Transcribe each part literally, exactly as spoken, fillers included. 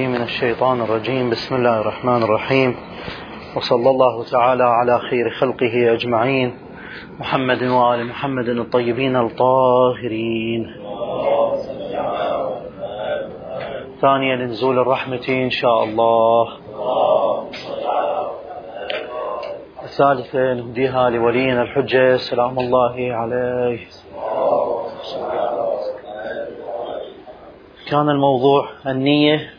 من الشيطان الرجيم. بسم الله الرحمن الرحيم، وصلى الله تعالى على خير خلقه أجمعين، محمد وآل محمد الطيبين الطاهرين. ثانيا نزول الرحمة إن شاء الله. الثالثة نهديها لولينا الحجة سلام الله عليه. كان الموضوع النية،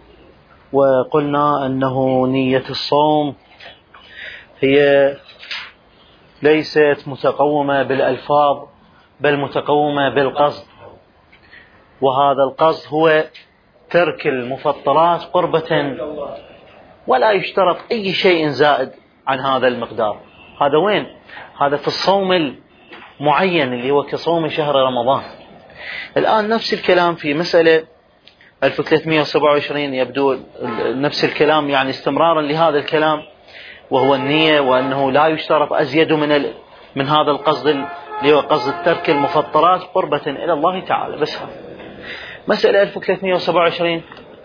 وقلنا أنه نية الصوم هي ليست متقومة بالألفاظ بل متقومة بالقصد، وهذا القصد هو ترك المفطرات قربة، ولا يشترط أي شيء زائد عن هذا المقدار. هذا وين؟ هذا في الصوم المعين اللي هو كصوم شهر رمضان. الآن نفس الكلام في مسألة ألف وثلاثمئة وسبعة وعشرين، يبدو نفس الكلام، يعني استمرارا لهذا الكلام، وهو النية، وأنه لا يشترط أزيد من ال... من هذا القصد اللي هو قصد ترك المفطرات قربة إلى الله تعالى. بس هذا مسألة ألف وثلاثمئة وسبعة وعشرين،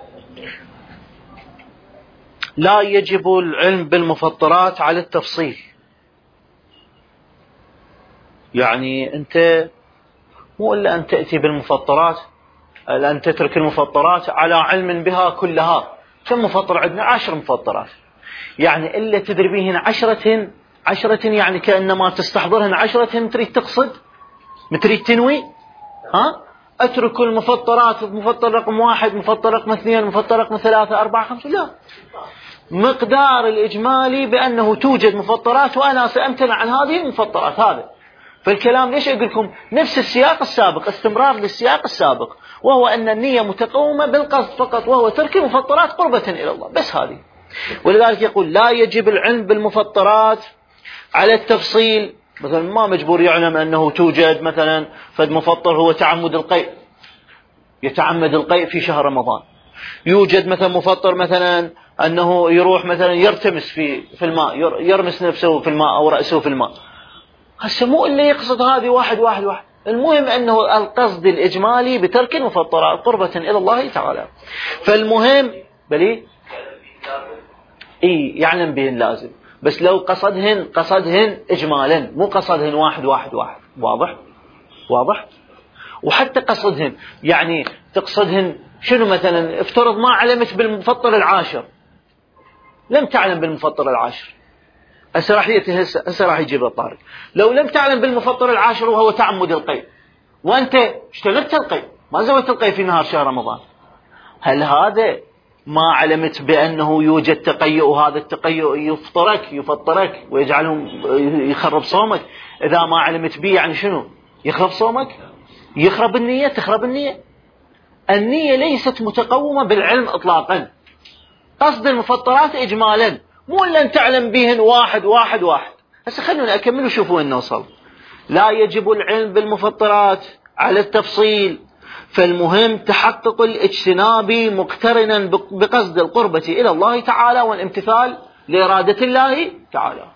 لا يجب العلم بالمفطرات على التفصيل. يعني أنت مو إلا أن تأتي بالمفطرات، أن تترك المفطرات على علم بها كلها. كم مفطر عندنا؟ عشر مفطرات، يعني إلا تدري بهن عشرة عشرة، يعني كأنما تستحضرهن عشرة. تريد تقصد، تريد تنوي، ها أترك المفطرات، مفطر رقم واحد، مفطر رقم اثنين، مفطر رقم ثلاثة أربعة خمسة، لا، مقدار الإجمالي بأنه توجد مفطرات وأنا سأمتنع عن هذه المفطرات. هذا فالكلام ليش أقول لكم نفس السياق السابق، استمرار للسياق السابق، وهو أن النية متقومة بالقصد فقط، وهو ترك المفطرات قربة إلى الله. بس هذه. ولذلك يقول لا يجب العلم بالمفطرات على التفصيل. مثلا ما مجبور يعلم أنه توجد مثلا فد مفطر هو تعمد القيء، يتعمد القيء في شهر رمضان. يوجد مثلا مفطر مثلا أنه يروح مثلا يرتمس في في الماء، يرمس نفسه في الماء أو رأسه في الماء. هسه مو اللي يقصد هذه واحد واحد واحد. المهم أنه القصد الإجمالي بترك المفطرات قربة إلى الله تعالى. فالمهم بلي إيه يعلم بهن لازم، بس لو قصدهن قصدهن إجمالا، مو قصدهن واحد واحد واحد. واضح؟ واضح؟ وحتى قصدهن يعني تقصدهن شنو؟ مثلا افترض ما علمت بالمفطر العاشر، لم تعلم بالمفطر العاشر، هسه راح يأتي هسه راح يجيب الطارق. لو لم تعلم بالمفطر العاشر وهو تعمد القيء، وأنت اشتغلت القيء، ما زويت القيء في نهار شهر رمضان، هل هذا ما علمت بأنه يوجد تقيؤ، وهذا التقيؤ يفطرك يفطرك ويجعلهم يخرب صومك؟ إذا ما علمت به يعني شنو؟ يخرب صومك، يخرب النية، تخرب النية. النية ليست متقومة بالعلم إطلاقا. قصد المفطرات إجمالا، مو إلا أن تعلم بهن واحد واحد واحد. هسه خلونا أكمل وشوفوا وين نوصل. لا يجب العلم بالمفطرات على التفصيل، فالمهم تحقق الاجتناب مقترنا بقصد القربة إلى الله تعالى والامتثال لإرادة الله تعالى.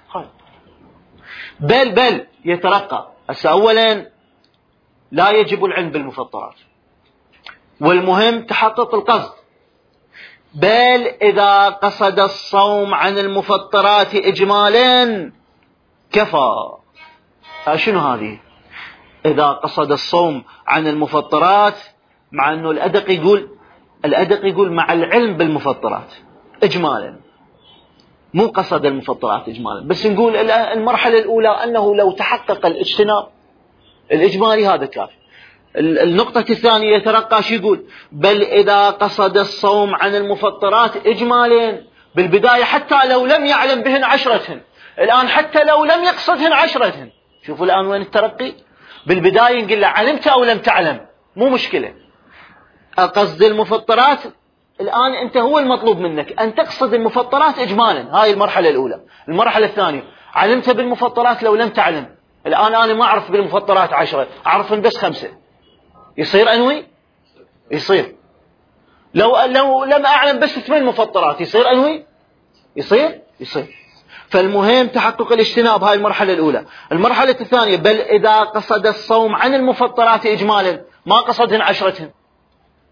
بل بل يترقى. هسه أولا لا يجب العلم بالمفطرات، والمهم تحقق القصد. بل إذا قصد الصوم عن المفطرات إجمالا كفى. شنو هذه؟ إذا قصد الصوم عن المفطرات، مع أنه الأدق يقول الأدق يقول مع العلم بالمفطرات إجمالا، مو قصد المفطرات إجمالا، بس نقول المرحلة الأولى أنه لو تحقق الاجتناب الإجمالي هذا كافي. النقطة الثانية يترقى شو يقول؟ بل إذا قصد الصوم عن المفطرات إجمالا بالبداية، حتى لو لم يعلم بهن عشرة. الآن حتى لو لم يقصدهن عشرة، شوفوا الآن وين الترقي. بالبداية نقول له علمت أو لم تعلم مو مشكلة، قصد المفطرات الآن أنت هو المطلوب منك أن تقصد المفطرات إجمالا. هاي المرحلة الأولى. المرحلة الثانية علمت بالمفطرات لو لم تعلم. الآن أنا ما أعرف بالمفطرات عشرة، أعرفن بس خمسة، يصير أنوي؟ يصير. لو لو لم أعلم بس ثمان مفطرات، يصير أنوي؟ يصير؟ يصير. فالمهم تحقق الاجتناب. هاي المرحلة الأولى. المرحلة الثانية بل إذا قصد الصوم عن المفطرات إجمالا، ما قصدهن عشرة،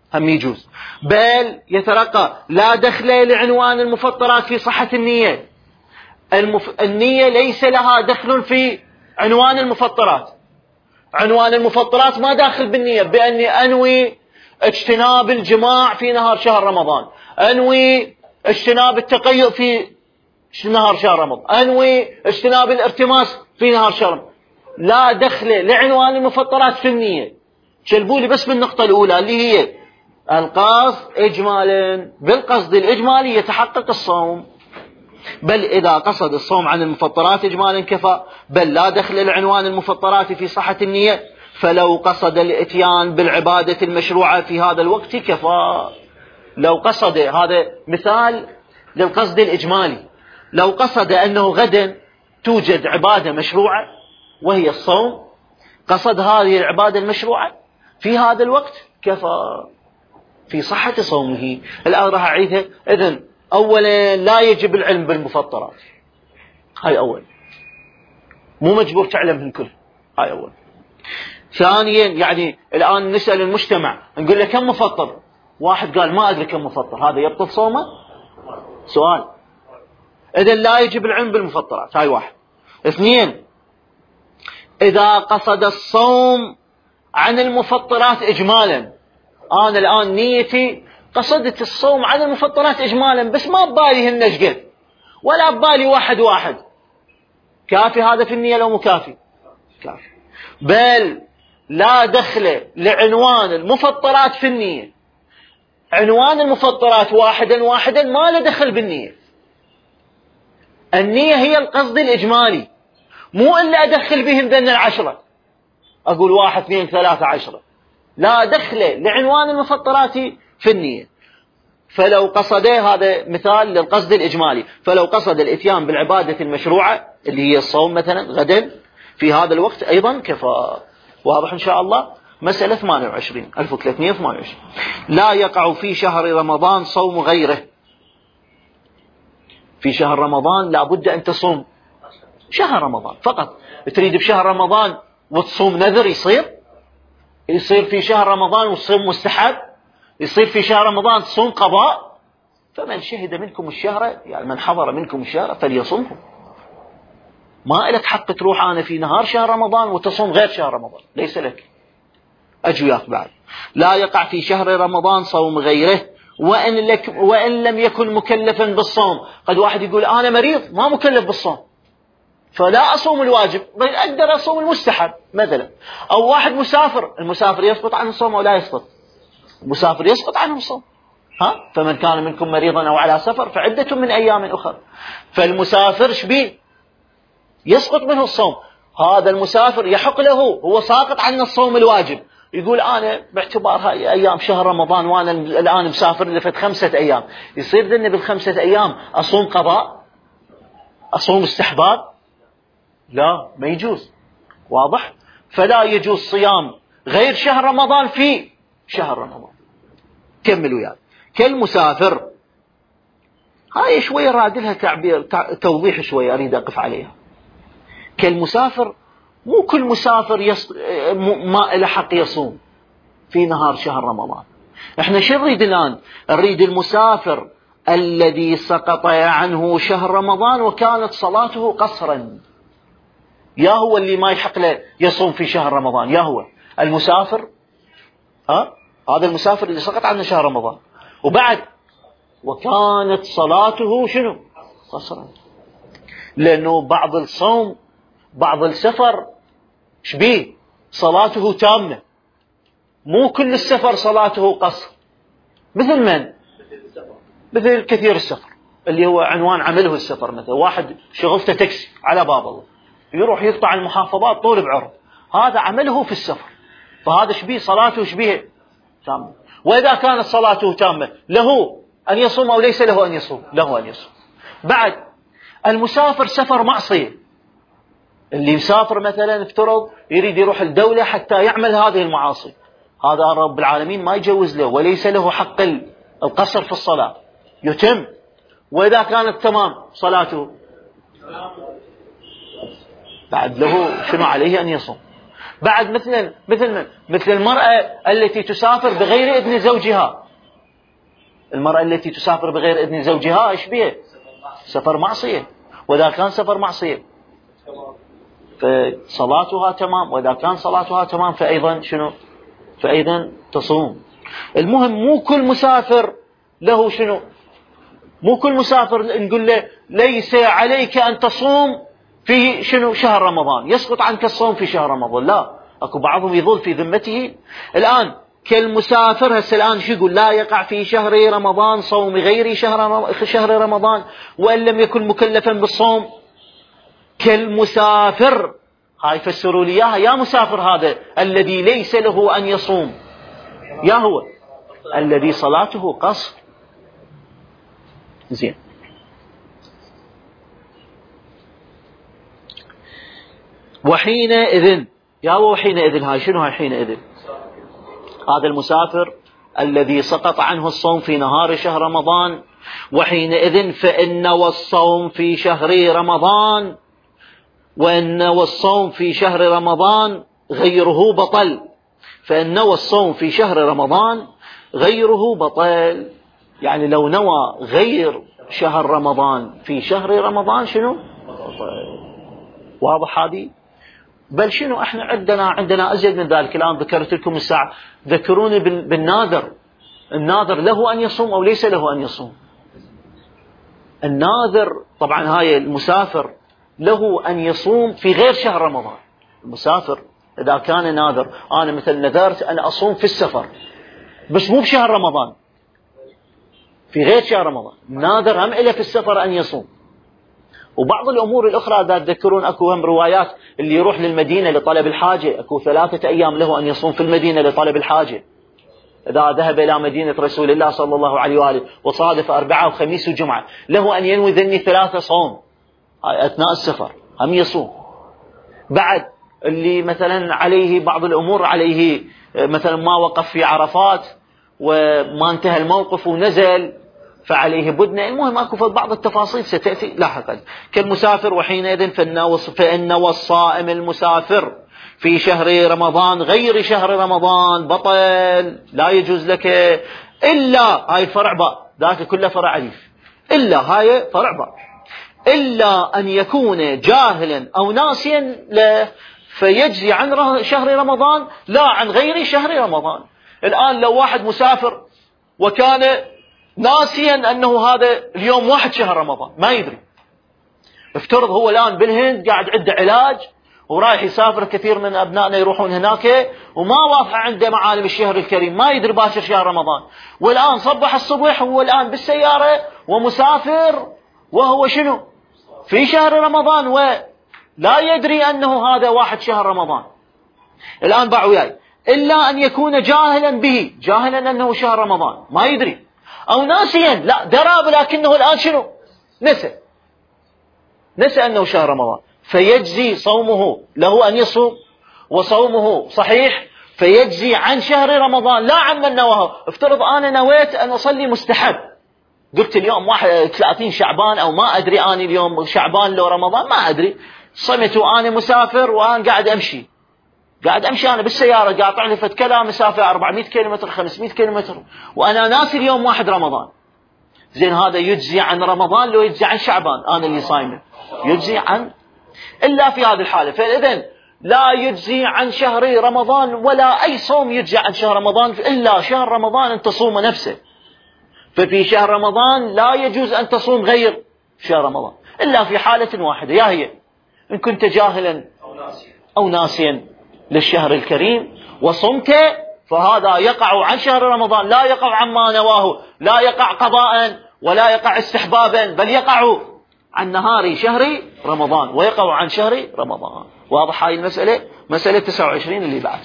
هم يجوز. بل يترقى لا دخل لعنوان المفطرات في صحة النية. المف... النية ليس لها دخل في عنوان المفطرات. عنوان المفطرات ما داخل بالنية، بأني أنوي اجتناب الجماع في نهار شهر رمضان، أنوي اجتناب التقيؤ في نهار شهر رمضان، أنوي اجتناب الارتماس في نهار شهر رمضان. لا دخل لعنوان المفطرات في النية. شلبوا لي بس بالنقطة الأولى اللي هي القصد إجمالا. بالقصد الإجمالي يتحقق الصوم. بل إذا قصد الصوم عن المفطرات إجمالا كفى. بل لا دخل لعنوان المفطرات في صحة النية، فلو قصد الإتيان بالعبادة المشروعة في هذا الوقت كفى. لو قصد، هذا مثال للقصد الإجمالي، لو قصد أنه غدا توجد عبادة مشروعة وهي الصوم، قصد هذه العبادة المشروعة في هذا الوقت كفى في صحة صومه. الآن راح أعيدها. إذن أولا لا يجب العلم بالمفطرات، هاي أول، مو مجبور تعلم الكل، هاي أول. ثانيا يعني الآن نسأل المجتمع نقول له كم مفطر، واحد قال ما أدري كم مفطر، هذا يبطل صومه؟ سؤال. إذن لا يجب العلم بالمفطرات، هاي واحد. اثنين، إذا قصد الصوم عن المفطرات إجمالا، أنا الآن نيتي قصدت الصوم عن المفطرات إجمالا بس ما ببالي هالنشقد ولا ببالي واحد واحد، كافي هذا في النية لو مكافي؟ كافي. بل لا دخل لعنوان المفطرات في النية. عنوان المفطرات واحدا واحدا ما له دخل بالنية. النية هي القصد الإجمالي، مو إلا أدخل بهم ذن العشرة، أقول واحد اثنين ثلاثة عشرة، لا دخل لعنوان المفطرات في النية. فلو قصد، هذا مثال للقصد الإجمالي، فلو قصد الإتيان بالعبادة المشروعة اللي هي الصوم مثلا غدا في هذا الوقت أيضا كفى. واضح إن شاء الله؟ مسألة ثمانية وعشرين ألف وثلاثمائة وثمانية وعشرين. لا يقع في شهر رمضان صوم غيره. في شهر رمضان لا بد أن تصوم شهر رمضان فقط. تريد بشهر رمضان وتصوم نذر يصير؟ يصير في شهر رمضان وتصوم مستحب؟ يصير في شهر رمضان تصوم قضاء؟ فمن شهد منكم الشهر، يعني من حضر منكم الشهر فليصومه. ما لك حق تروح أنا في نهار شهر رمضان وتصوم غير شهر رمضان، ليس لك. أجوياك بعد. لا يقع في شهر رمضان صوم غيره وإن, لك وإن لم يكن مكلفا بالصوم. قد واحد يقول أنا مريض ما مكلف بالصوم فلا أصوم الواجب، بل أقدر أصوم المستحب مثلا. أو واحد مسافر، المسافر يسقط عنه الصوم أو لا يسقط؟ المسافر يسقط عنه الصوم. ها؟ فمن كان منكم مريضا أو على سفر فعدة من أيام أخرى. فالمسافر شبيه يسقط منه الصوم. هذا المسافر يحق له، هو ساقط عنه الصوم الواجب، يقول أنا باعتبار هاي أيام شهر رمضان وأنا الآن مسافر لفت خمسة أيام، يصير ذني بالخمسة أيام أصوم قضاء؟ أصوم استحباب؟ لا، ما يجوز. واضح؟ فلا يجوز صيام غير شهر رمضان في شهر رمضان. كملوا يعني. كالمسافر، هاي شوية رادلها تعبير توضيح شوية أريد أقف عليها. كالمسافر، مو كل مسافر يص... ما له حق يصوم في نهار شهر رمضان. احنا شو نريد الآن؟ نريد المسافر الذي سقط عنه شهر رمضان وكانت صلاته قصرا، يا هو اللي ما يحق له يصوم في شهر رمضان، يا هو المسافر. ها؟ هذا المسافر اللي سقط عنه شهر رمضان وبعد وكانت صلاته شنو؟ قصرا. لأنه بعض الصوم بعض السفر شبيه صلاته تامة، مو كل السفر صلاته قصر. مثل من؟ مثل كثير السفر اللي هو عنوان عمله السفر. مثل واحد شغلته تاكسي على باب الله، يروح يقطع المحافظات طول بعرض، هذا عمله في السفر، فهذا شبيه صلاته شبيه تامة. وإذا كانت صلاته تامة له أن يصوم أو ليس له أن يصوم؟ له أن يصوم. بعد المسافر سفر معصية، اللي مسافر مثلا افترض يريد يروح الدولة حتى يعمل هذه المعاصي، هذا رب العالمين ما يجوز له وليس له حق القصر في الصلاة، يتم. وإذا كانت تمام صلاته بعد له شنو عليه أن يصوم. بعد مثل مثل مثل المرأة التي تسافر بغير إذن زوجها. المرأة التي تسافر بغير إذن زوجها إيش بيه؟ سفر معصية. وإذا كان سفر معصية فصلاتها تمام، وإذا كان صلاتها تمام فأيضا شنو؟ فأيضا تصوم. المهم مو كل مسافر له شنو؟ مو كل مسافر نقول له ليس عليك أن تصوم في شنو؟ شهر رمضان، يسقط عنك الصوم في شهر رمضان. لا، أكو بعضهم يظل في ذمته. الآن كالمسافر هسه الآن شو يقول؟ لا يقع في شهر رمضان صوم غير شهر شهر رمضان وإن لم يكن مكلفا بالصوم. كالمسافر، هاي فسروا لي اياها. يا مسافر هذا الذي ليس له أن يصوم، يا هو الذي صلاته قصر. زين. وحينئذ، يا هو حينئذ، هاي شنو هاي حينئذ؟ هذا المسافر الذي سقط عنه الصوم في نهار شهر رمضان. وحينئذ فإن والصوم في شهر رمضان، وإن والصوم في شهر رمضان غيره بطل. فإن والصوم في شهر رمضان غيره بطل، يعني لو نوى غير شهر رمضان في شهر رمضان شنو؟ بطل. واضح هذه؟ بل شنو احنا عندنا عندنا ازيد من ذلك. الان ذكرت لكم الساعه، ذكروني بالناذر. الناذر له ان يصوم او ليس له ان يصوم؟ الناذر طبعا هاي المسافر له ان يصوم في غير شهر رمضان. المسافر اذا كان ناذر، انا مثل نذرت ان اصوم في السفر بس مو بشهر رمضان، في غير شهر رمضان، ناذر هم إله في السفر ان يصوم. وبعض الأمور الأخرى إذا تذكرون أكو هم روايات اللي يروح للمدينة لطلب الحاجة، أكو ثلاثة أيام له أن يصوم في المدينة لطلب الحاجة. إذا ذهب إلى مدينة رسول الله صلى الله عليه وآله وصادف أربعة وخميس وجمعة له أن ينوي ذني ثلاثة صوم أثناء السفر، هم يصوم. بعد اللي مثلا عليه بعض الأمور، عليه مثلا ما وقف في عرفات وما انتهى الموقف ونزل فعليه بدنة. المهم اكو بعض التفاصيل ستأتي لاحقا. كالمسافر. وحينئذ فإن والصائم المسافر في شهر رمضان غير شهر رمضان بطل، لا يجوز لك إلا، هاي فرع باء، ذاك كله فرع أليف، إلا هاي فرع باء، إلا أن يكون جاهلا أو ناسيا له فيجزي عن شهر رمضان لا عن غير شهر رمضان. الآن لو واحد مسافر وكان ناسيا أنه هذا اليوم واحد شهر رمضان، ما يدري، افترض هو الآن بالهند قاعد عنده علاج ورايح يسافر، كثير من أبنائنا يروحون هناك وما واضح عنده معالم الشهر الكريم، ما يدري باشر شهر رمضان، والآن صبح الصبح هو الآن بالسيارة ومسافر وهو شنو؟ في شهر رمضان ولا يدري أنه هذا واحد شهر رمضان. الآن باعوا وياي، إلا أن يكون جاهلا به، جاهلا أنه شهر رمضان ما يدري، أو ناسيا، لا درى لكنه الآن شنو؟ نسى، نسى أنه شهر رمضان، فيجزي صومه، له أن يصوم وصومه صحيح، فيجزي عن شهر رمضان لا عن من نواه. افترض أنا نويت أن أصلي مستحب، قلت اليوم واحد ثلاثين شعبان أو ما أدري أنا اليوم شعبان لو رمضان ما أدري، صمت وأنا مسافر وأنا قاعد أمشي، قاعد أمشي أنا بالسيارة قاطع لي فت كذا مسافة أربعمائة كيلومتر خمسمائة كيلومتر وأنا ناسي اليوم واحد رمضان. زين هذا يجزي عن رمضان لو يجزي عن شعبان أنا اللي صايمه؟ يجزي عن، إلا في هذه الحالة. فإذن لا يجزي عن شهر رمضان ولا أي صوم يجزي عن شهر رمضان إلا شهر رمضان أن تصوم نفسه. ففي شهر رمضان لا يجوز أن تصوم غير شهر رمضان إلا في حالة واحدة، يا هي إن كنت جاهلا أو ناسيا للشهر الكريم وصمت، فهذا يقع عن شهر رمضان، لا يقع عما نواه، لا يقع قضاء ولا يقع استحبابا، بل يقع عن نهار شهر رمضان ويقع عن شهر رمضان. واضح هاي المسألة؟ مسألة تسعة وعشرين اللي بعد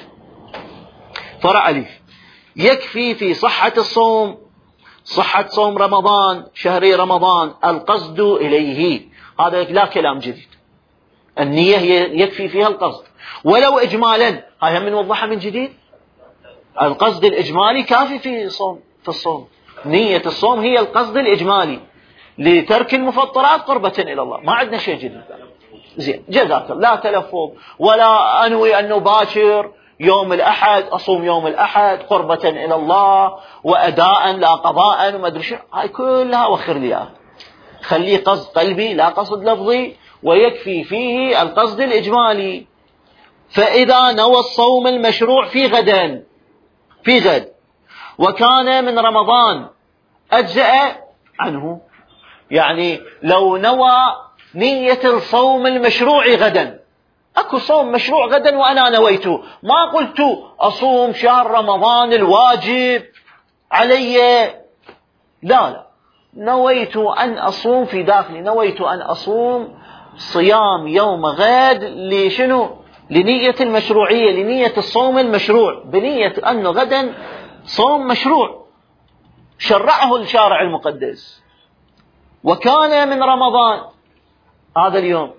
فرع أليف. يكفي في صحة الصوم، صحة صوم رمضان شهر رمضان القصد إليه، هذا لا كلام جديد، النية يكفي فيها القصد ولو إجمالا، هاي هم نوضحها من جديد. القصد الإجمالي كافي في صوم، في الصوم نية الصوم هي القصد الإجمالي لترك المفطرات قربة إلى الله، ما عندنا شيء جديد. زين جزاك الله، لا تلفظ ولا أنوي أنه باكر يوم الأحد أصوم يوم الأحد قربة إلى الله وأداء لا قضاء وما أدري شو، هاي كلها وخر لي إياها، خليه قصد قلبي لا قصد لفظي، ويكفي فيه القصد الإجمالي. فإذا نوى الصوم المشروع في غدا في غد وكان من رمضان أجزأ عنه. يعني لو نوى نية الصوم المشروع غدا، أكو صوم مشروع غدا وأنا نويته، ما قلت أصوم شهر رمضان الواجب علي، لا لا، نويت أن أصوم في داخلي، نويت أن أصوم صيام يوم غد لشنو؟ لنية المشروعية، لنية الصوم المشروع، بنية أنه غدا صوم مشروع شرعه الشارع المقدس، وكان من رمضان هذا اليوم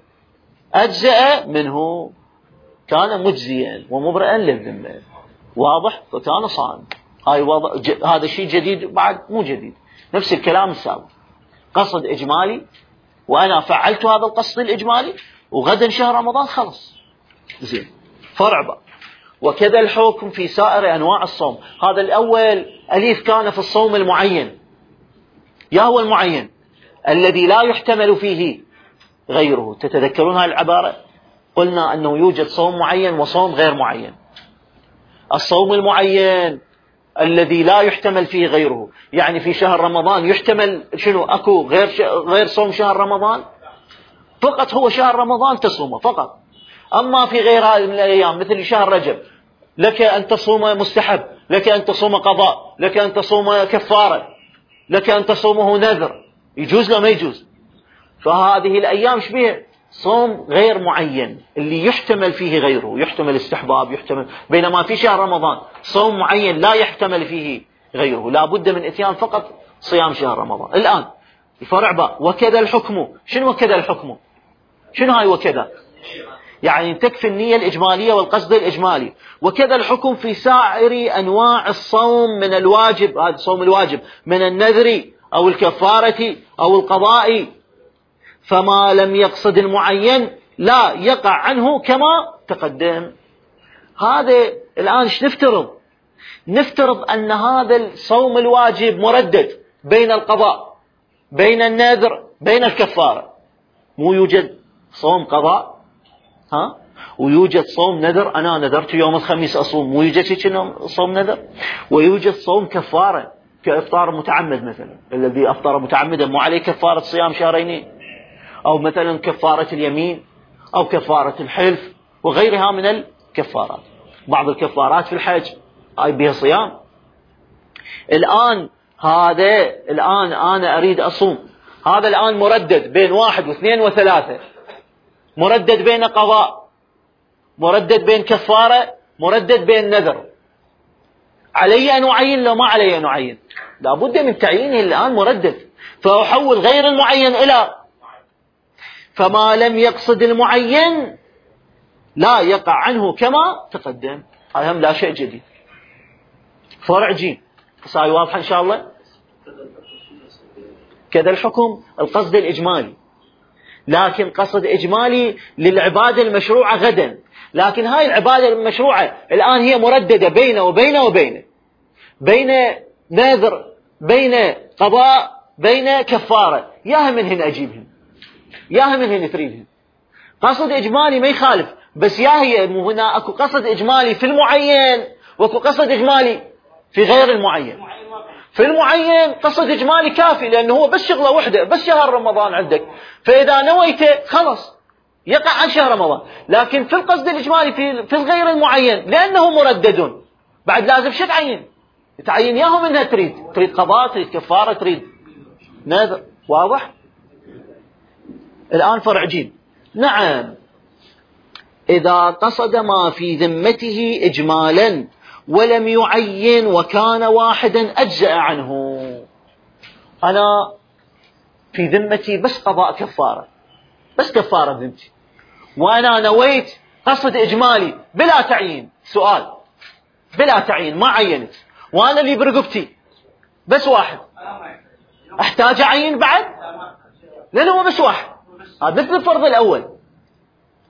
أجزأ منه، كان مجزيا ومبرئا للذمة، واضح؟ فكان صائم. هاي واضح. ج... هذا شيء جديد بعد؟ مو جديد، نفس الكلام السابق، قصد إجمالي وأنا فعلت هذا القصد الإجمالي وغدا شهر رمضان خلص. زين. فرع بقى. وكذا الحكم في سائر أنواع الصوم. هذا الأول أليف كان في الصوم المعين، يا هو المعين الذي لا يحتمل فيه غيره. تتذكرون هذه العبارة؟ قلنا أنه يوجد صوم معين وصوم غير معين. الصوم المعين الذي لا يحتمل فيه غيره، يعني في شهر رمضان يحتمل شنو؟ أكو غير ش... غير صوم شهر رمضان، فقط هو شهر رمضان تصومه فقط. أما في غير هذه من الأيام مثل شهر رجب لك أن تصوم مستحب، لك أن تصوم قضاء، لك أن تصوم كفارة، لك أن تصومه نذر، يجوز لا ما يجوز. فهذه الأيام شبيه صوم غير معين اللي يحتمل فيه غيره، يحتمل استحباب، يحتمل، بينما في شهر رمضان صوم معين لا يحتمل فيه غيره، لا بد من اتيان فقط صيام شهر رمضان. الآن الفرع باء. وكذا الحكم. شنو وكذا الحكم؟ شنو هاي وكذا؟ يعني تكفي النية الإجمالية والقصد الإجمالي. وكذا الحكم في سائر أنواع الصوم من الواجب، هذا صوم الواجب، من النذر أو الكفارة أو القضاء، فما لم يقصد المعين لا يقع عنه كما تقدم. هذا الآن ايش نفترض؟ نفترض أن هذا الصوم الواجب مردد بين القضاء، بين النذر، بين الكفارة. مو يوجد صوم قضاء ها ويوجد صوم نذر، أنا نذرت يوم الخميس أصوم، مو يوجد شيء صوم نذر، ويوجد صوم كفارة كإفطار متعمد، مثلا الذي أفطر متعمدا مو عليه كفارة صيام شهرين، أو مثلا كفارة اليمين أو كفارة الحلف وغيرها من الكفارات. بعض الكفارات في الحج أي بها صيام. الآن هذا الآن أنا أريد أصوم، هذا الآن مردد بين واحد واثنين وثلاثة، مردد بين قضاء، مردد بين كفارة، مردد بين نذر. علي أن أعين لو ما علي أن أعين؟ لابد من تعيينه الآن مردد، فأحول غير المعين إلى، فما لم يقصد المعين لا يقع عنه كما تقدم. هذا هم لا شيء جديد. فرع جيم. صاي واضح إن شاء الله؟ كذا الحكم القصد الإجمالي، لكن قصد إجمالي للعبادة المشروعة غدا، لكن هاي العبادة المشروعة الآن هي مرددة بينه وبينه وبينه، بين نذر، بين قضاء، بين كفارة. ياها من هنا أجيبهم، ياها من هنا تريدهم. قصد إجمالي ما يخالف، بس يا هي مو هنا أكو قصد إجمالي في المعين وأكو قصد إجمالي في غير المعين. في المعين قصد إجمالي كافي، لأنه هو بس شغلة وحدة، بس شهر رمضان عندك، فإذا نويته خلص يقع عن شهر رمضان. لكن في القصد الإجمالي في في الغير المعين لأنه مردد، بعد لازم شو تعين؟ تعين ياهو منها تريد، تريد قضاء، تريد كفارة، تريد نذر. واضح؟ الآن فرع جيم. نعم، إذا قصد ما في ذمته إجمالا ولم يعين وكان واحدا أجزأ عنه. أنا في ذمتي بس قضاء كفارة، بس كفارة ذمتي، وأنا نويت قصد إجمالي بلا تعيين. سؤال، بلا تعيين ما عينت، وأنا اللي برقبتي بس واحد، أحتاج أعين بعد؟ لأنه هو بس واحد. هذا مثل الفرض الأول،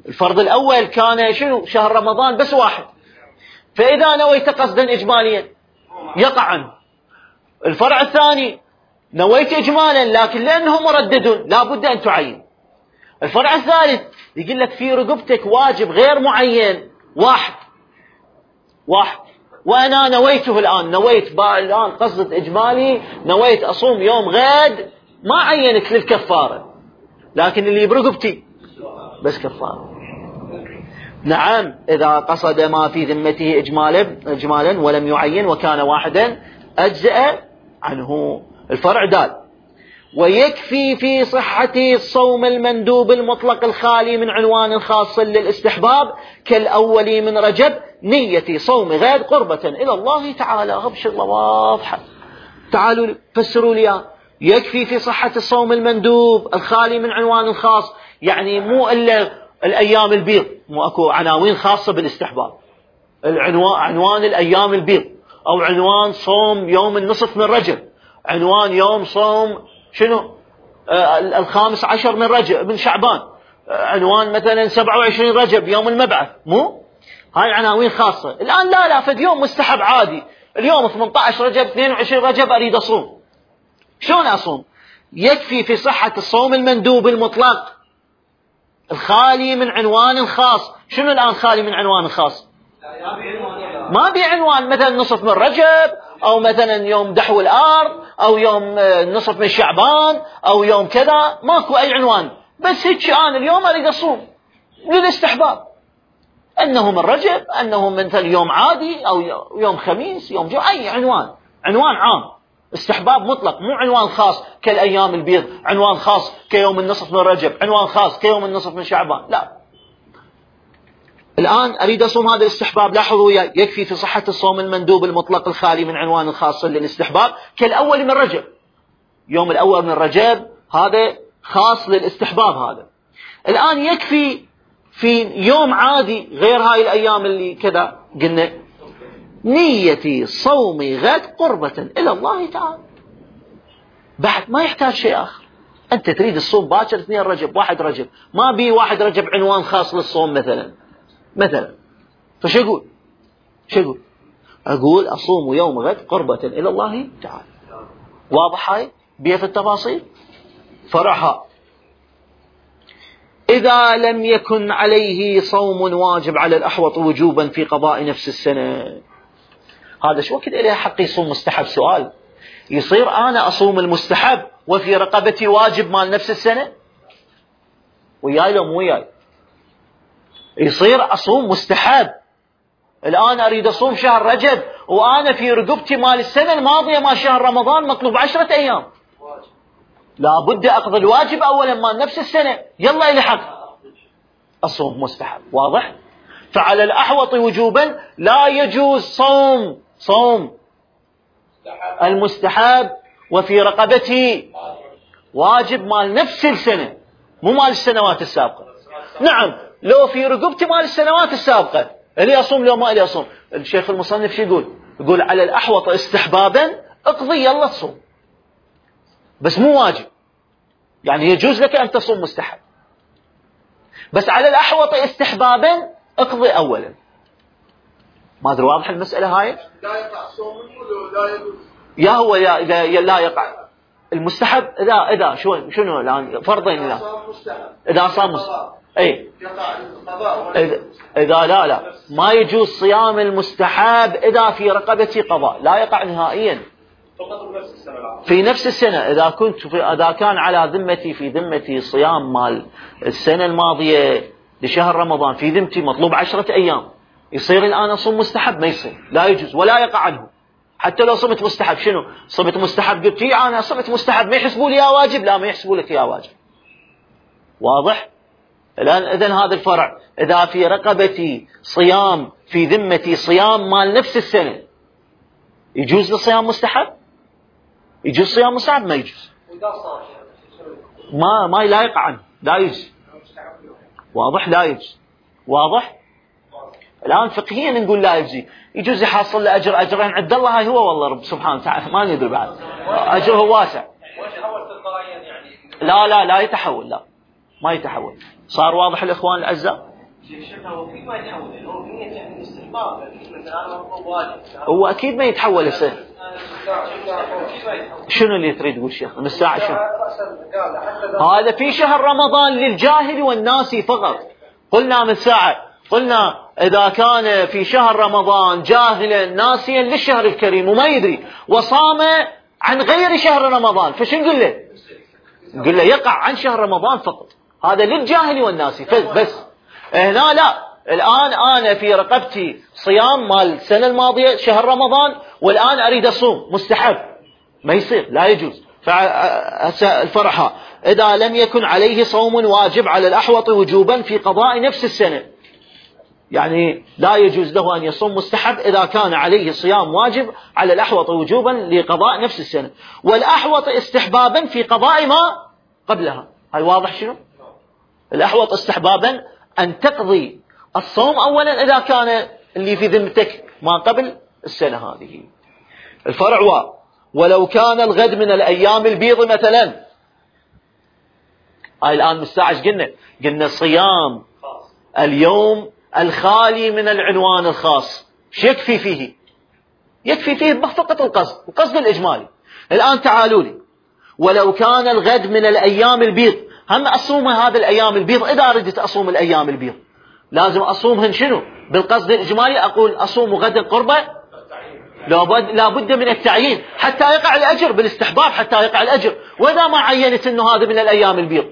الفرض الأول كان شنو؟ شهر رمضان بس واحد، فإذا نويت قصدا إجماليا يقع عنه. الفرع الثاني نويت إجمالا لكن لأنه مردد لا بد أن تعين. الفرع الثالث يقول لك في رقبتك واجب غير معين واحد واحد وأنا نويته الآن، نويت الآن قصد إجمالي، نويت أصوم يوم غد، ما عينت للكفارة، لكن اللي برقبتي بس كفارة. نعم إذا قصد ما في ذمته إجمالا إجمالا ولم يعين وكان واحدا أجزأ عنه. الفرع دال ويكفي في صحة الصوم المندوب المطلق الخالي من عنوان خاص للاستحباب كالأول من رجب نية صوم غد قربة إلى الله تعالى. هبش الله واضحة. تعالوا فسروا لي. يكفي في صحة الصوم المندوب الخالي من عنوان خاص، يعني مو إلا الأيام البيض، مو أكو عناوين خاصة بالاستحباب، العنوان عنوان الأيام البيض، أو عنوان صوم يوم النصف من رجب، عنوان يوم صوم شنو آه الخامس عشر من رجب من شعبان، آه عنوان مثلا سبعة وعشرين رجب يوم المبعث، مو هاي عناوين خاصة. الآن لا لا فد يوم مستحب عادي، اليوم ثمانية عشر رجب اثنين وعشرين رجب أريد أصوم، شلون أصوم؟ يكفي في صحة الصوم المندوب المطلق الخالي من عنوان خاص. شنو الآن خالي من عنوان خاص؟ ما بعنوان مثلا نصف من رجب، أو مثلا يوم دحو الأرض، أو يوم نصف من شعبان، أو يوم كذا، ماكو أي عنوان، بس هيك أنا اليوم أريد أصوم للاستحباب، أنه من رجب، أنه مثل يوم عادي، أو يوم خميس، يوم جو، أي عنوان، عنوان عام استحباب مطلق، مو عنوان خاص كالأيام البيض، عنوان خاص كيوم النصف من رجب، عنوان خاص كيوم النصف من شعبان، لا. الآن أريد أصوم هذا الاستحباب، لاحظوا وياي، يكفي في صحة الصوم المندوب المطلق الخالي من عنوان خاص للاستحباب كالأول من رجب. يوم الأول من رجب هذا خاص للاستحباب هذا. الآن يكفي في يوم عادي غير هاي الأيام اللي كذا قلنا نيتي صوم غد قربة إلى الله تعالى، بعد ما يحتاج شيء آخر. أنت تريد الصوم باكر اثنين رجب واحد رجب، ما بي واحد رجب عنوان خاص للصوم مثلا مثلا فشو أقول؟ شو أقول؟ أقول أصوم يوم غد قربة إلى الله تعالى. واضح هاي بيه في التفاصيل. فرعها إذا لم يكن عليه صوم واجب على الأحوط وجوبا في قضاء نفس السنة. هذا شو وقت إليه حق يصوم مستحب؟ سؤال، يصير أنا أصوم المستحب وفي رقبتي واجب مال نفس السنة؟ وياي لو مو وياي؟ يصير أصوم مستحب، الآن أريد أصوم شهر رجب وأنا في رقبتي مال السنة الماضية ما شهر رمضان مطلوب عشرة أيام، لا بد أقضي الواجب أولا مال نفس السنة، يلا إلي حق أصوم مستحب. واضح؟ فعلى الأحوط وجوبا لا يجوز صوم صوم المستحب وفي رقبتي واجب مال نفس السنة، مو مال السنوات السابقة. نعم لو في رقبتي مال السنوات السابقة اللي أصوم لو ما اللي أصوم. الشيخ المصنف شو يقول؟ يقول على الأحوط استحبابا اقضي يلا تصوم، بس مو واجب، يعني يجوز لك أن تصوم مستحب، بس على الأحوط استحبابا اقضي أولا. ما أدري واضح المسألة هاي؟ لا يقع صوم ولا لا يجوز؟ يا هو يا إذا لا يقع المستحب إذا إذا شو شنو الآن فرضين لا إذا صام مستحب أي إذا, إذا لا لا ما يجوز صيام المستحب إذا في رقبتي قضاء، لا يقع نهائيا في نفس السنة. إذا كنت في إذا كان على ذمتي في ذمتي صيام مال السنة الماضية لشهر رمضان في ذمتي مطلوب عشرة أيام، يصير الآن أصوم مستحب؟ ما يصير، لا يجوز ولا يقع عنه. حتى لو صمت مستحب، شنو صمت مستحب؟ قلت لي أنا صمت مستحب ما يحسبوا لي يا واجب، لا ما يحسبوا لك يا واجب. واضح؟ الآن إذن هذا الفرع إذا في رقبتي صيام في ذمتي صيام مال نفس السنة يجوز للصيام مستحب؟ يجوز صيام مستحب؟ ما يجوز، ما ما لا يقع عنه، لا يجوز. واضح؟ لا يجوز. واضح؟ الآن فقهيا نقول لا يجزي، يجوز يحصل له أجر أجرين عند الله، هاي هو والله رب سبحانه وتعالى ما ندري بعد، أجره واسع. لا لا لا يتحول، لا ما يتحول. صار واضح الإخوان الأعزاء؟ هو أكيد ما يتحول السنة. شنو اللي تريد تقول شيخ من الساعة شنو؟ هذا في شهر رمضان للجاهل والناسي فقط. قلنا من ساعة قلنا إذا كان في شهر رمضان جاهلا ناسيا للشهر الكريم وما يدري وصام عن غير شهر رمضان فشو نقول له؟ نقول له يقع عن شهر رمضان فقط. هذا للجاهل والناسي بس. هنا لا، الآن أنا في رقبتي صيام مال السنة الماضية شهر رمضان والآن أريد أصوم مستحب، ما يصير، لا يجوز. الفرحة إذا لم يكن عليه صوم واجب على الأحوط وجوبا في قضاء نفس السنة، يعني لا يجوز له أن يصوم مستحب إذا كان عليه صيام واجب على الأحوط وجوبا لقضاء نفس السنة، والأحوط استحبابا في قضاء ما قبلها. هاي واضح شنو؟ الأحوط استحبابا أن تقضي الصوم أولا إذا كان اللي في ذمتك ما قبل السنة هذه. الفرع و ولو كان الغد من الأيام البيض مثلا. هاي الآن مستعج قلنا قلنا صيام اليوم الخالي من العنوان الخاص شو يكفي فيه؟ يكفي فيه فقط القصد، القصد الإجمالي. الآن تعالوا لي ولو كان الغد من الأيام البيض، هم أصوم هذا الأيام البيض. إذا أردت أصوم الأيام البيض لازم أصومهن شنو؟ بالقصد الإجمالي. أقول أصوم غدا قربة، لا بد من التعيين حتى يقع الأجر بالاستحباب، حتى يقع الأجر. وإذا ما عينت أنه هذا من الأيام البيض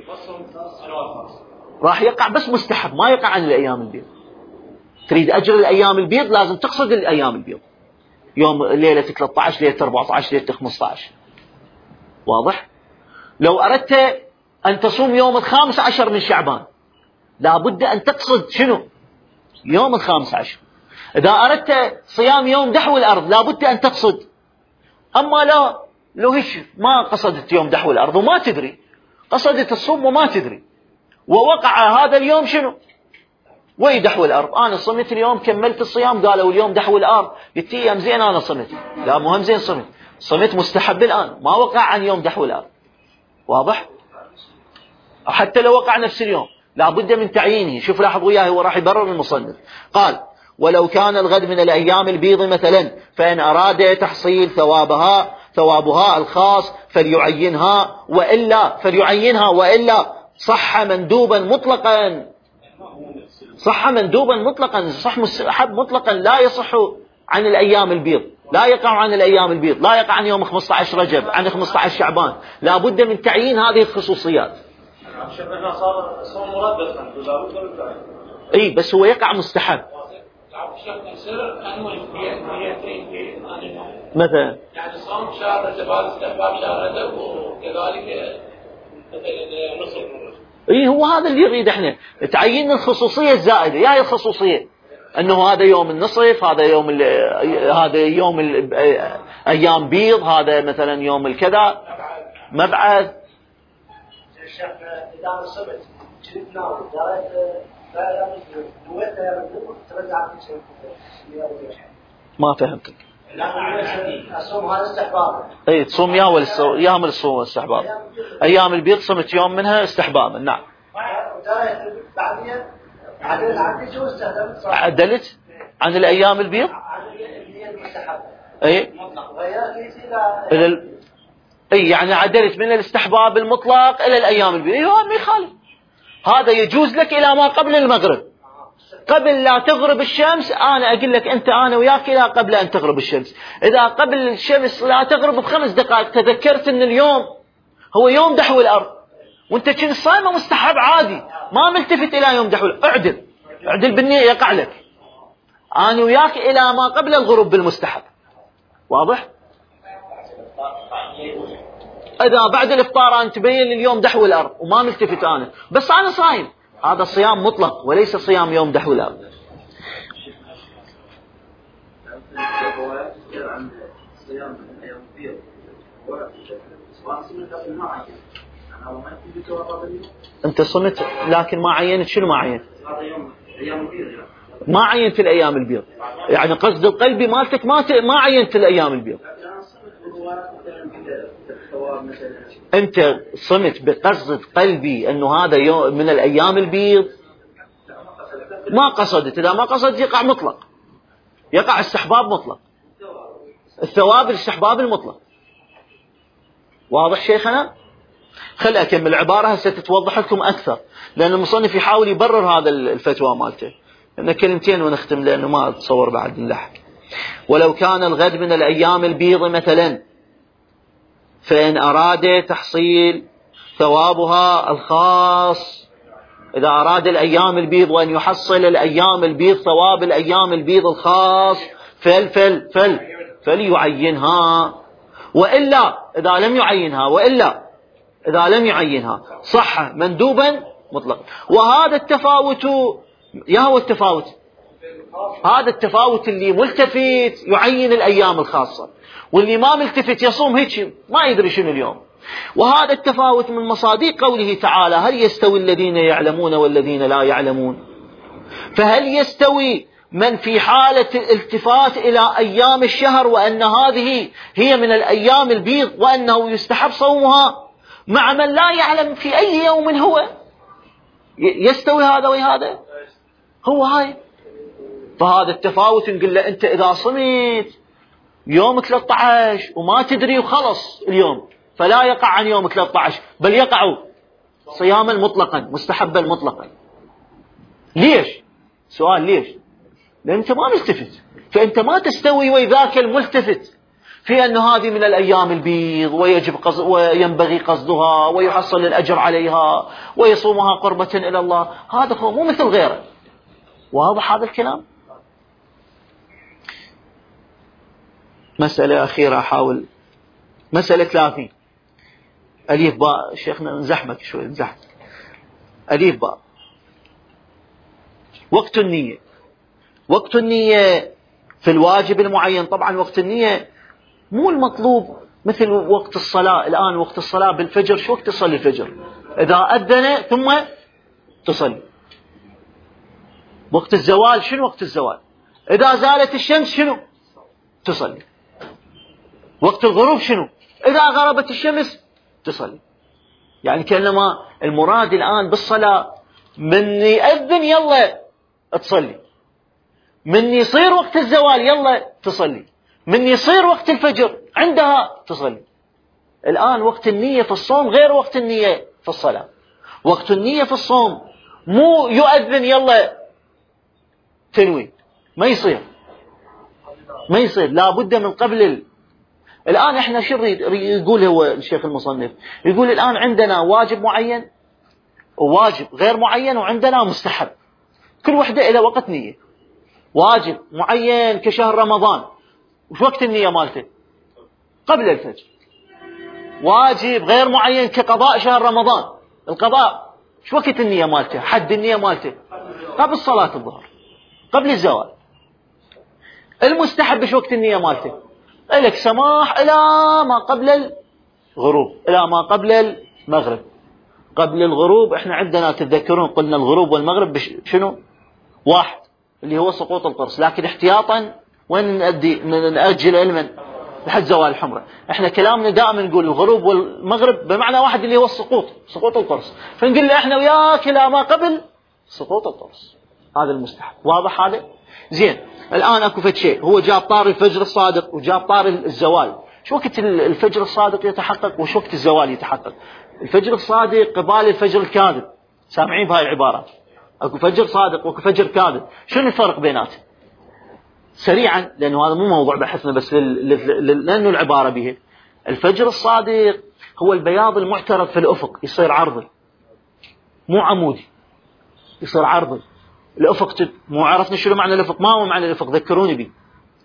راح يقع بس مستحب، ما يقع عن الأيام البيض. تريد أجر الأيام البيض لازم تقصد الأيام البيض، يوم ليلة ثلاثة عشر، ليلة أربعة عشر، ليلة خمسة عشر. واضح؟ لو أردت أن تصوم يوم الخامس عشر من شعبان لا بد أن تقصد شنو؟ يوم الخامس عشر. إذا أردت صيام يوم دحو الأرض لا بد أن تقصد. أما لا، لو هيش ما قصدت يوم دحو الأرض وما تدري، قصدت الصوم وما تدري، ووقع هذا اليوم شنو؟ ويدحو الأرض. أنا صمت اليوم، كملت الصيام، قالوا اليوم دحو الأرض، قلت يا زين أنا صمت، لا مهم زين صمت، صمت مستحب الآن، ما وقع عن يوم دحو الأرض. واضح؟ حتى لو وقع نفس اليوم لا بد من تعيينه. شوف لاحظ وياه، هو راح يبرر المصنف. قال ولو كان الغد من الأيام البيض مثلا فإن أراد تحصيل ثوابها ثوابها الخاص فليعينها، وإلا فليعينها وإلا صح مندوبا مطلقا. صح مندوبا مطلقا، صح مستحب مطلقا، لا يصح عن الأيام البيض، لا يقع عن الأيام البيض، لا يقع عن يوم خمسة عشر رجب، عن خمسة عشر شعبان. لا بد من تعيين هذه الخصوصيات. اي بس هو يقع مستحب. مثلا يعني صوم شهر رجب هذا استحباب شهر رجب وكذلك مثلا نصف. اي هو هذا اللي يريد احنا تعيين الخصوصيه الزائده. يا هي الخصوصيه انه هذا يوم النصف، هذا يوم هذا يوم ايام بيض، هذا مثلا يوم الكذا مبعث. الشيخ اذا صبت جبنا ودارت فعلا دوتها ترجع ما فهمتك. لا اصوم هذا استحباب. اي تصوم يا ولا ايام الصوم استحباب. ايام البيض صمت يوم منها استحبابا. نعم. بعدين عدلت عندي شو استخدمت؟ عدلت عن الايام البيض؟ عن المستحب. اي الى ال... اي يعني عدلت من الاستحباب المطلق الى الايام البيض. اي هذا ما يخالف، هذا يجوز لك الى ما قبل المغرب، قبل لا تغرب الشمس. انا اقول لك انت انا وياك الى قبل ان تغرب الشمس. اذا قبل الشمس لا تغرب بخمس دقائق تذكرت ان اليوم هو يوم دحو الارض وانت كنت صايمه مستحب عادي، ما ملتفت الى يوم دحو الارض، اعدل اعدل بالنية يقع لك. انا وياك الى ما قبل الغروب بالمستحب. واضح؟ اذا بعد الافطار ان تبين اليوم دحو الارض وما ملتفت انا، بس انا صايم، هذا صيام مطلق وليس صيام يوم دحو الارض. انت صمت لكن ما عينت. شنو ما عينت؟ ما عينت الايام البيض، يعني قصد القلبي مالتك ما ت... ما عينت الايام البيض. انت صمت بقصد قلبي انه هذا يوم من الايام البيض. ما قصدت، إذا ما قصدت يقع مطلق، يقع استحباب مطلق، الثواب الاستحباب المطلق. واضح شيخنا؟ خل أكمل العبارة ستتوضح لكم أكثر، لأن المصنف يحاول يبرر هذا الفتوى مالته. إن كلمتين ونختم لأنه ما أتصور بعد اللحق. ولو كان الغد من الأيام البيض مثلا، فإن أراد تحصيل ثوابها الخاص، إذا أراد الأيام البيض وأن يحصل الأيام البيض ثواب الأيام البيض الخاص فل فل فل فليعينها، وإلا إذا لم يعينها وإلا إذا لم يعينها صح مندوبا مطلقا. وهذا التفاوت، يا هو التفاوت هذا التفاوت اللي ملتفت يعين الأيام الخاصة، واللي ما ملتفت يصوم هيك ما يدري شنو اليوم. وهذا التفاوت من مصادق قوله تعالى: هل يستوي الذين يعلمون والذين لا يعلمون؟ فهل يستوي من في حالة الالتفات إلى أيام الشهر وأن هذه هي من الأيام البيض وأنه يستحب صومها، مع من لا يعلم في أي يوم هو؟ يستوي هذا وهذا؟ هو هاي. فهذا التفاوت نقول له أنت إذا صمت يوم ثلاثة عشر وما تدري وخلص اليوم، فلا يقع عن يوم ثلاثة عشر، بل يقع صياما مطلقا مستحبا مطلقا. ليش؟ سؤال ليش؟ لأن أنت ما ملتفت، فأنت ما تستوي وذاك الملتفت في أن هذه من الأيام البيض ويجب قصد وينبغي قصدها ويحصل الأجر عليها ويصومها قربة إلى الله. هذا هو مو مثل غيره. واضح هذا الكلام؟ مسألة أخيرة أحاول، مسألة ثلاثين، أليف باء. شيخنا نزحمك شوي، نزحمك. أليف باء. وقت النية. وقت النية في الواجب المعين. طبعا وقت النية مو المطلوب مثل وقت الصلاة. الآن وقت الصلاة بالفجر، شو وقت تصلي الفجر؟ إذا أذن ثم تصلي. وقت الزوال شنو وقت الزوال؟ إذا زالت الشمس شنو؟ تصلي. وقت الغروب شنو؟ إذا غربت الشمس تصلي. يعني كأنما المراد الآن بالصلاة من يأذن يلا تصلي، من يصير وقت الزوال يلا تصلي، من يصير وقت الفجر عندها تصلي. الآن وقت النية في الصوم غير وقت النية في الصلاة. وقت النية في الصوم مو يؤذن يلا تنوي، ما يصير ما يصير لا بد من قبل ال... الآن احنا شو يقول هو الشيخ المصنف؟ يقول الآن عندنا واجب معين وواجب غير معين، وعندنا مستحب، كل وحدة إلى وقت نية. واجب معين كشهر رمضان، وش وقت النية مالته؟ قبل الفجر. واجب غير معين كقضاء شهر رمضان، القضاء شو وقت النية مالته؟ حد النية مالته قبل صلاة الظهر، قبل الزوال. المستحب شو وقت النية مالته؟ لك سماح إلى ما قبل الغروب، إلى ما قبل المغرب. قبل الغروب احنا عندنا تتذكرون قلنا الغروب والمغرب شنو؟ واحد، اللي هو سقوط القرص. لكن احتياطا وين نأدي نأجل علما لحد زوال الحمرة. احنا كلامنا دائما نقول الغروب والمغرب بمعنى واحد اللي هو السقوط، سقوط القرص. فنقول له احنا وياك إلى ما قبل سقوط القرص، هذا المستحب. واضح هذا؟ زين. الآن اكو فد شيء، هو جاب طار الفجر الصادق وجاب طار الزوال. شو وقت الفجر الصادق يتحقق وشو وقت الزوال يتحقق؟ الفجر الصادق قبال الفجر الكاذب. سامعين بهاي العبارات؟ اكو فجر صادق واكو فجر كاذب. شنو الفرق بيناتهم؟ سريعا، لانه هذا مو موضوع بحثنا، بس لانه العبارة به. الفجر الصادق هو البياض المعترض في الافق، يصير عرضي مو عمودي، يصير عرضي. الافق تد... مو عرفنا شنو معنى الافق؟ ما هو معنى الافق؟ ذكروني بي.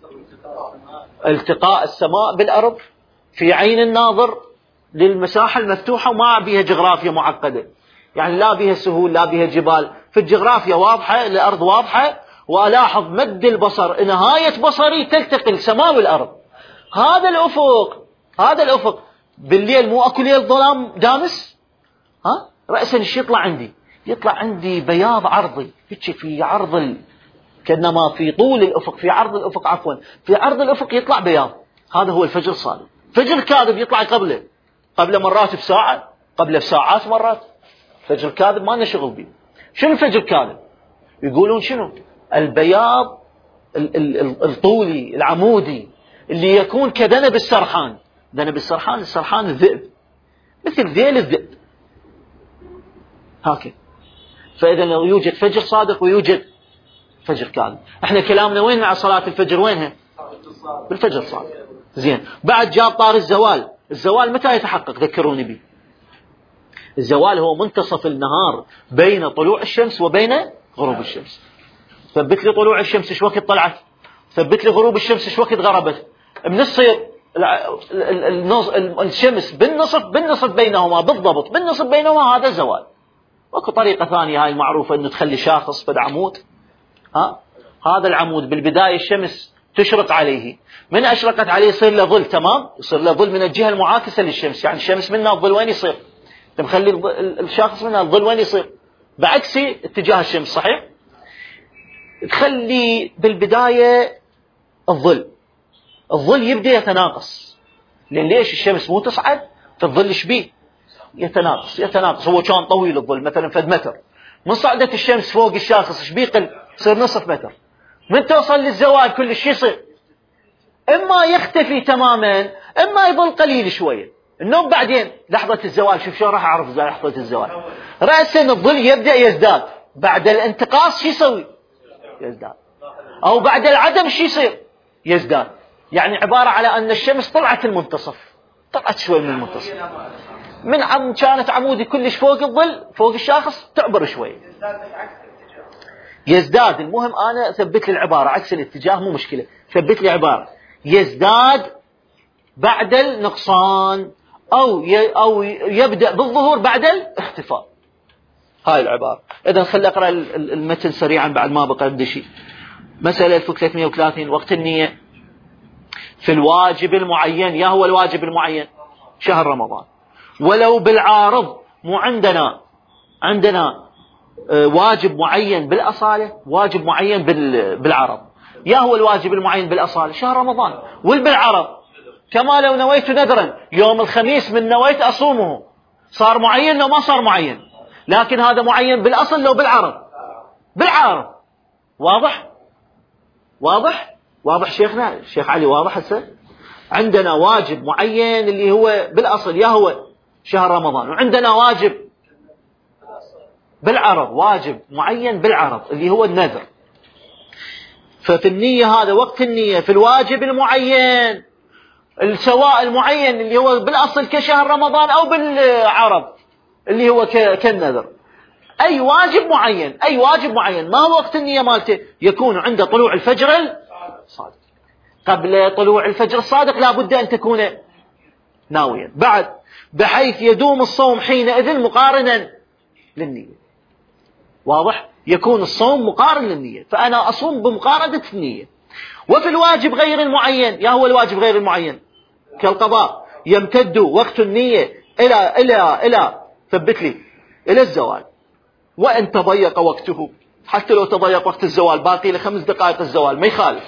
التقاء السماء بالارض في عين الناظر للمساحة المفتوحة، وما بيها جغرافيا معقدة، يعني لا بيها سهول لا بيها جبال. في الجغرافيا واضحة، الأرض واضحة، وألاحظ مد البصر نهاية بصري تلتقي السماء والأرض. هذا الأفق، هذا الأفق بالليل مو أكو ليل ظلام دامس؟ ها؟ رأسا الشيء يطلع عندي، يطلع عندي بياض عرضي، هيك في عرض ال... كأنما في طول الأفق، في عرض الأفق عفوا، في عرض الأفق يطلع بياض. هذا هو الفجر الصادق. فجر كاذب يطلع قبله، قبل مرات بساعة، قبل بساعات مرات. فجر كاذب ما لنا شغل به. شنو الفجر كاذب؟ يقولون شنو؟ البياض الطولي العمودي اللي يكون كذنب السرحان. ذنب السرحان، السرحان الذئب، مثل ذيل الذئب هكذا. فإذا يوجد فجر صادق ويوجد فجر كاذب. احنا كلامنا وين مع صلاة الفجر؟ وينها؟ بالفجر الصادق. زين، بعد جاب طار الزوال. الزوال متى يتحقق؟ ذكروني به. الزوال هو منتصف النهار بين طلوع الشمس وبين غروب الشمس. ثبت لي طلوع الشمس ايش وقت طلعت، ثبت لي غروب الشمس ايش وقت غربت. من الصير الشمس بالنصف بالنصف بينهما بالضبط، بالنصف بينهما، هذا زوال. واكو طريقة ثانية هاي المعروفة، انه تخلي شاخص في العمود، ها هذا العمود بالبداية الشمس تشرق عليه، من أشرقت عليه يصير له ظل، تمام، يصير له ظل من الجهة المعاكسة للشمس. يعني الشمس منها الظل وين يصير؟ تمخلي الشاخص منها الظل وين يصير؟ بعكس اتجاه الشمس، صحيح؟ تخلي بالبداية الظل الظل يبدأ يتناقص. لأن ليش؟ الشمس مو تصعد، فالظل شبيه يتناقص يتناقص. هو كان طويل الظل مثلا فد متر، من صعدت الشمس فوق الشاخص شبيه قل، يصير نصف متر. من توصل للزوال كل شيء يصير اما يختفي تماما، اما يظل قليل شويه. النوم بعدين لحظه الزوال، شوف شلون راح اعرف لحظه الزوال. راسا الظل يبدا يزداد، بعد الانتقاص شو يسوي؟ يزداد. او بعد العدم شو يصير؟ يزداد. يعني عباره على ان الشمس طلعت المنتصف، طلعت شوي من المنتصف، من عم كانت عمودي كلش فوق الظل فوق الشاخص تعبر شوي يزداد. المهم انا ثبت لي العباره عكس الاتجاه، مو مشكله، ثبت لي عباره يزداد بعد النقصان او او يبدا بالظهور بعد الاختفاء. هاي العباره. اذا خلي اقرا المتن سريعا بعد ما بقى عندي شيء. مساله ألف وثلاثمئة وثلاثين. وقت النيه في الواجب المعين. يا هو الواجب المعين؟ شهر رمضان. ولو بالعارض، مو عندنا عندنا واجب معين بالأصالة، واجب معين بالعرض. يا هو الواجب المعين بالأصالة؟ شهر رمضان. والبالعرض كما لو نويت نذرا يوم الخميس من نويت أصومه، صار معين لو ما صار معين، لكن هذا معين بالأصل لو بالعرض. بالعارض. واضح واضح واضح شيخنا الشيخ علي؟ واضح هسه؟ عندنا واجب معين اللي هو بالأصل يا هو شهر رمضان، وعندنا واجب بالعرض، واجب معين بالعرض اللي هو النذر. ففي النية هذا وقت النية في الواجب المعين، السواء المعين اللي هو بالأصل كشهر رمضان أو بالعرض اللي هو كالنذر، أي واجب معين أي واجب معين ما هو وقت النية مالته؟ يكون عند طلوع الفجر الصادق. قبل طلوع الفجر الصادق لا بد أن تكون ناويا. بعد بحيث يدوم الصوم حينئذ مقارنا للنية. واضح؟ يكون الصوم مقارن للنية، فأنا أصوم بمقارنة النية. وفي الواجب غير المعين. يا هو الواجب غير المعين؟ كالقضاء. يمتد وقت النية إلى إلى إلى ثبت لي إلى الزوال، وإن تضيق وقته، حتى لو تضيق وقت الزوال باقي له خمس دقائق الزوال ما يخالف.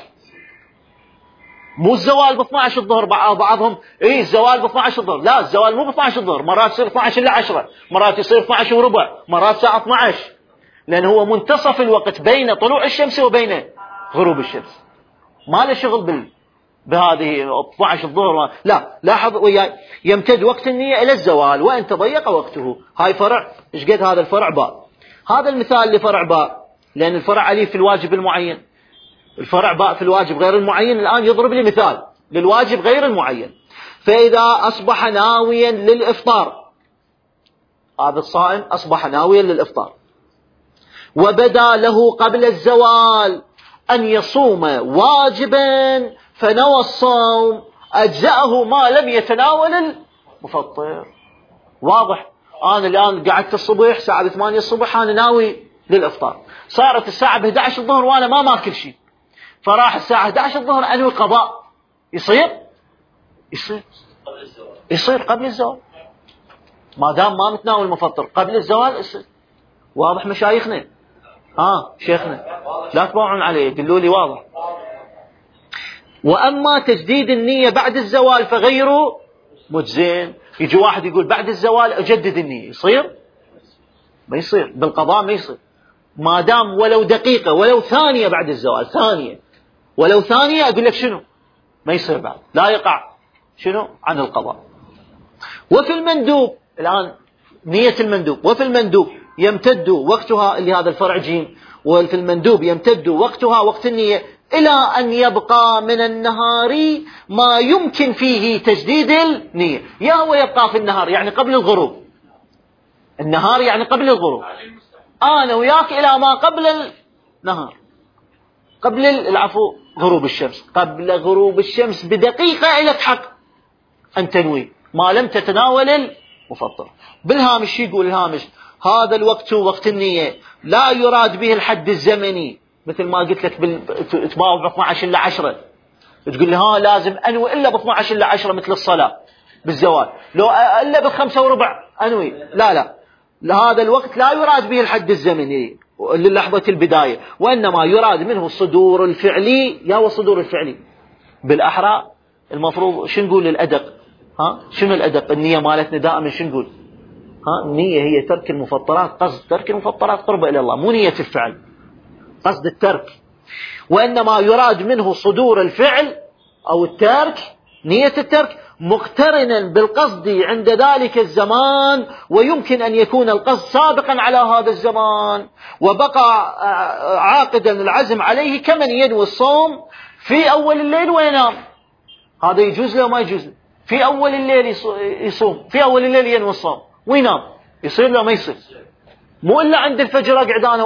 مو الزوال ب اثنعش الظهر، بعضهم اي الزوال ب اثنعش الظهر، لا الزوال مو ب اثنعش الظهر، مرات يصير اثنعش الا عشرة، مرات يصير اثنعش وربع، مرات الساعة اثنعش، لأن هو منتصف الوقت بين طلوع الشمس وبين غروب الشمس. ما له شغل بال بهذه اثنعش الظهر، لا. لاحظ وياي، يمتد وقت النية إلى الزوال وإن تضيق وقته. هاي فرع ايش قد هذا الفرع؟ باء. هذا المثال لفرع باء، لأن الفرع عليه في الواجب المعين، الفرع باء في الواجب غير المعين. الآن يضرب لي مثال للواجب غير المعين. فإذا أصبح ناويا للإفطار، هذا الصائم أصبح ناويا للإفطار، وبدا له قبل الزوال أن يصوم واجبا فنوى الصوم، أجزأه ما لم يتناول المفطر. واضح؟ أنا الآن قعدت الصبح الساعة ثمانية الصبح أنا ناوي للإفطار، صارت الساعة إحدى عشرة الظهر وأنا ما ماكل شيء، فراح الساعة إحدى عشرة الظهر أنوي القضاء، يصير؟ يصير يصير قبل الزوال، ما دام ما متناول المفطر قبل الزوال يصير. واضح مشايخنا؟ ها شيخنا لا تباعون عليه، قلوا لي واضح. وأما تجديد النية بعد الزوال فغيره مجزين. يجي واحد يقول بعد الزوال أجدد النية، يصير؟ ما يصير بالقضاء، ما يصير. ما دام ولو دقيقة ولو ثانية بعد الزوال، ثانية ولو ثانية، أقول لك شنو ما يصير بعد، لا يقع شنو عن القضاء. وفي المندوب الآن نية المندوب، وفي المندوب يمتد وقتها اللي هذا الفرع جيم، وفي المندوب يمتد وقتها وقت النية إلى أن يبقى من النهار ما يمكن فيه تجديد النية. يا هو يبقى في النهار يعني قبل الغروب، النهار يعني قبل الغروب، أنا وياك إلى ما قبل النهار، قبل العفو غروب الشمس، قبل غروب الشمس بدقيقة لك حق أن تنوي ما لم تتناول المفطر. بالهامش يقول الهامش هذا الوقت وقت النية لا يراد به الحد الزمني، مثل ما قلت لك تباوع ب اثني عشر إلى عشرة تقول لي ها لازم أنوي إلا ب اثني عشر إلى عشرة مثل الصلاة بالزوال، لو إلا بخمسة وربع أنوي، لا لا هذا الوقت لا يراد به الحد الزمني للحظة البداية، وإنما يراد منه الصدور الفعلي. يا والصدور الفعلي بالأحرى المفروض شو نقول للأدق؟ ها شنو الأدق؟ النية مالتنا دائما شو نقول؟ ها النية هي ترك المفطرات، قصد ترك المفطرات قربة إلى الله، مو نية الفعل، قصد الترك. وإنما يراد منه صدور الفعل أو الترك، نية الترك مقترنا بالقصد عند ذلك الزمان، ويمكن أن يكون القصد سابقا على هذا الزمان وبقى عاقدا العزم عليه، كمن ينوي الصوم في أول الليل وينام. هذا يجوز له ما يجوز له؟ في أول الليل يصوم، في أول الليل ينوي الصوم وينام، يصير له ما يصير؟ مو إلا عند الفجر أقعد أنا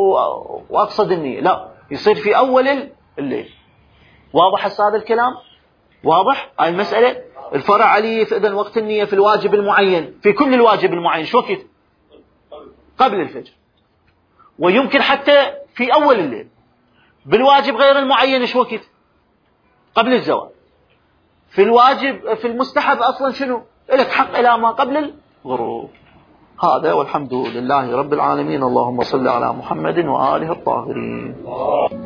وأقصد النية، لا يصير في أول الليل. واضح هذا الكلام؟ واضح هاي المسألة؟ الفرع عليه إذن وقت النية في الواجب المعين، في كل الواجب المعين شو وقت؟ قبل الفجر، ويمكن حتى في أول الليل. بالواجب غير المعين شو وقت؟ قبل الزوال. في الواجب في المستحب أصلا شنو؟ لك حق إلى ما قبل الغروب. هذا والحمد لله رب العالمين. اللهم صل على محمد وآله الطاهرين.